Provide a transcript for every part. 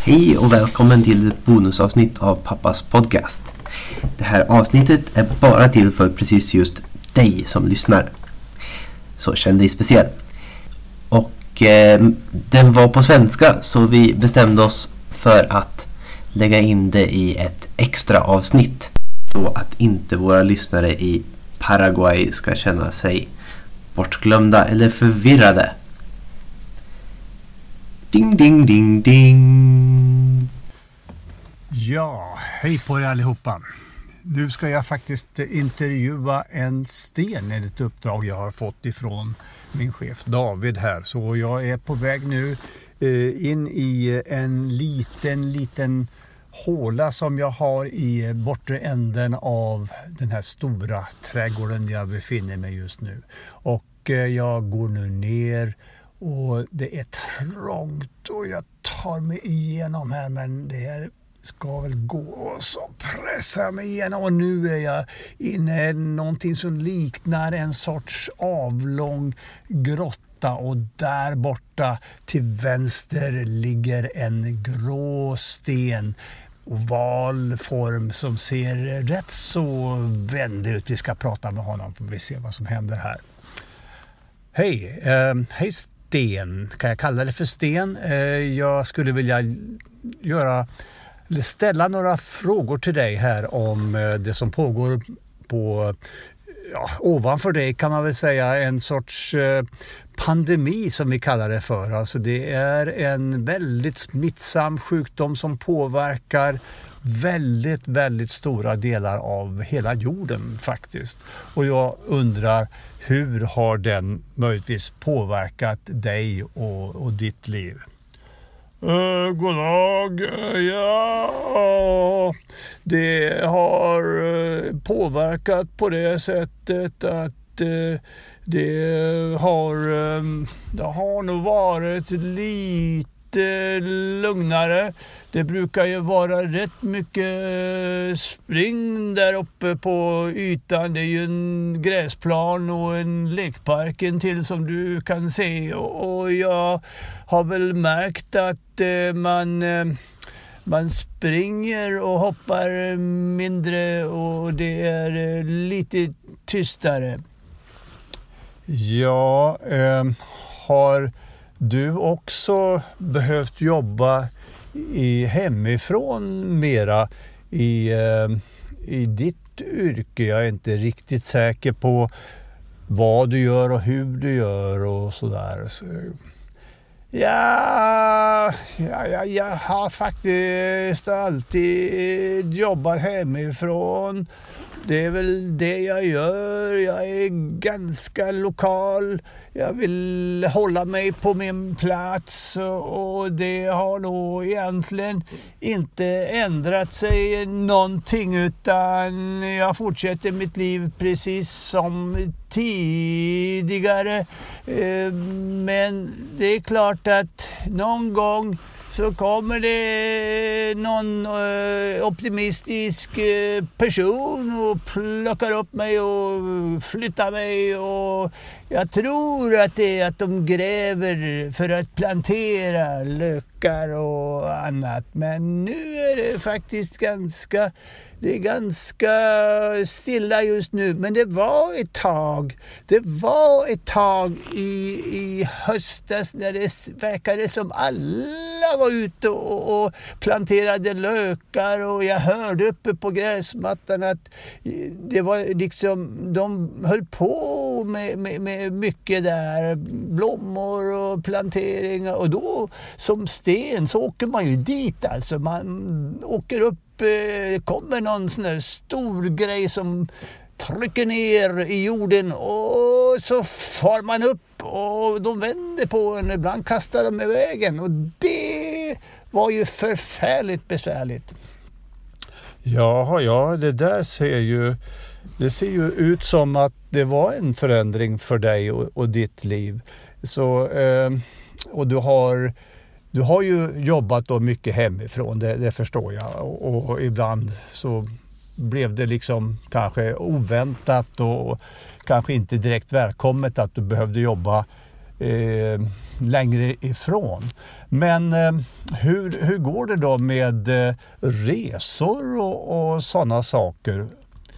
Hej och välkommen till ett bonusavsnitt av Pappas podcast. Det här avsnittet är bara till för precis just dig som lyssnar. Så känn dig speciell. Och den var på svenska, så vi bestämde oss för att lägga in det i ett extra avsnitt. Så att inte våra lyssnare i Paraguay ska känna sig bortglömda eller förvirrade. Ding, ding, ding, ding. Ja, hej på er allihopa. Nu ska jag faktiskt intervjua en sten i ett uppdrag jag har fått ifrån min chef David här. Så jag är på väg nu in i en liten håla som jag har i bortre änden av den här stora trädgården jag befinner mig just nu. Och jag går nu ner och det är trångt och jag tar mig igenom här, men det här ska väl gå, och så pressa mig igenom, och nu är jag inne i någonting som liknar en sorts avlång grotta, och där borta till vänster ligger en grå sten, oval form som ser rätt så vänlig ut. Vi ska prata med honom för vi ser vad som händer här. Hej, hej Sten, kan jag kalla det för Sten? Jag skulle vilja ställa några frågor till dig här om det som pågår på, ovanför dig kan man väl säga, en sorts pandemi som vi kallar det för. Alltså det är en väldigt smittsam sjukdom som påverkar väldigt stora delar av hela jorden faktiskt. Och jag undrar, hur har den möjligtvis påverkat dig och ditt liv? God dag. Ja, det har påverkat på det sättet att det har nog varit lite lugnare. Det brukar ju vara rätt mycket spring där uppe på ytan. Det är ju en gräsplan och en lekpark till som du kan se, och jag har väl märkt att man springer och hoppar mindre och det är lite tystare. Ja, har du också behövt jobba hemifrån mera i ditt yrke? Jag är inte riktigt säker på vad du gör och hur du gör och sådär. Ja, jag har faktiskt alltid jobbat hemifrån. Det är väl det jag gör. Jag är ganska lokal. Jag vill hålla mig på min plats, och det har nog egentligen inte ändrat sig någonting, utan jag fortsätter mitt liv precis som tidigare. Men det är klart att någon gång så kommer det någon optimistisk person och plockar upp mig och flyttar mig, och jag tror att det är att de gräver för att plantera lökar och annat. Men nu är det faktiskt ganska stilla just nu. Men det var ett tag i höstas när det verkade som alla var ute och planterade lökar, och jag hörde uppe på gräsmattan att det var liksom, de höll på med mycket där, blommor och planteringar, och då som Sten så åker man ju dit, alltså man åker upp, kommer någon sån här stor grej som trycker ner i jorden, och så far man upp och de vänder på en, ibland kastar de i vägen, och det var ju förfärligt besvärligt. Ja, det där ser ju ut som att det var en förändring för dig och ditt liv. Så, och du har ju jobbat då mycket hemifrån, det förstår jag, och ibland så blev det liksom kanske oväntat och kanske inte direkt välkommet att du behövde jobba längre ifrån. Men hur går det då med resor och sådana saker?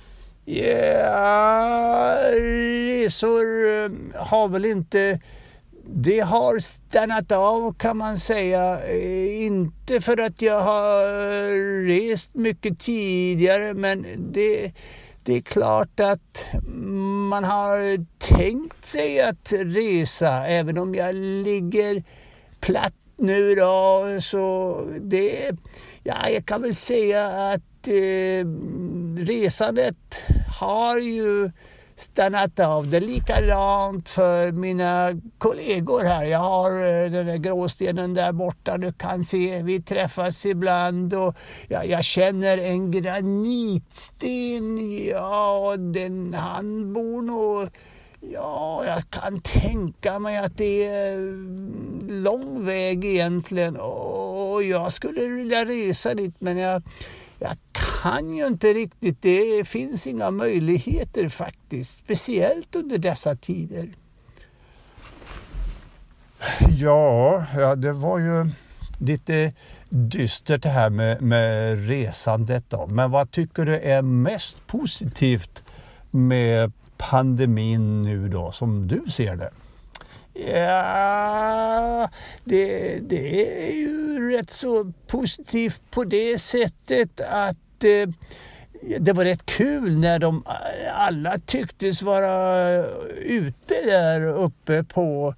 Ja, resor har väl inte... Det har stannat av kan man säga. Inte för att jag har rest mycket tidigare, men det är klart att man har tänkt sig att resa, även om jag ligger platt nu då. Så jag kan väl säga att resandet har ju stannat av. Det är likadant för mina kollegor här. Jag har den där gråstenen där borta. Du kan se, vi träffas ibland och jag känner en granitsten. Ja, han bor nog... Ja, jag kan tänka mig att det är lång väg egentligen. Och jag skulle vilja resa dit, men jag kan ju inte riktigt. Det finns inga möjligheter faktiskt. Speciellt under dessa tider. Ja, det var ju lite dystert det här med resandet då. Men vad tycker du är mest positivt med pandemin nu då, som du ser det? Ja, det är ju rätt så positivt på det sättet att det var rätt kul när de alla tycktes vara ute där uppe på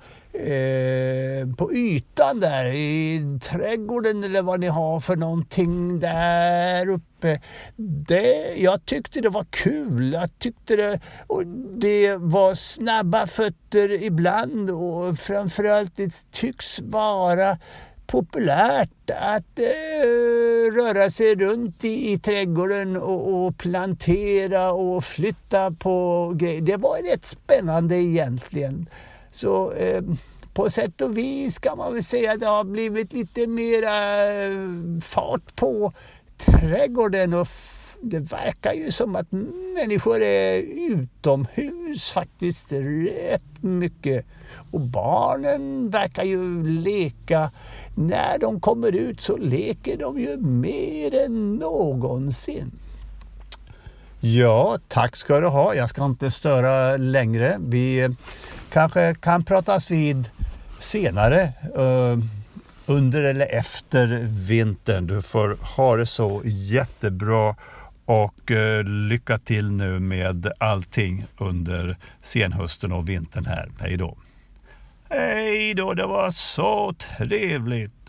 ytan där i trädgården eller vad ni har för någonting där uppe. Jag tyckte det var kul. Jag tyckte det var snabba fötter ibland, och framförallt det tycks vara populärt att röra sig runt i trädgården och plantera och flytta på grejer. Det var rätt spännande egentligen. Så på sätt och vis kan man väl säga att det har blivit lite mera fart på trädgården, och det verkar ju som att människor är utomhus faktiskt rätt mycket. Och barnen verkar ju leka. När de kommer ut så leker de ju mer än någonsin. Ja, tack ska du ha. Jag ska inte störa längre. Vi kanske kan pratas vid senare under eller efter vintern. Du får ha det så jättebra och lycka till nu med allting under senhösten och vintern här. Hej då. Hej då, det var så trevligt.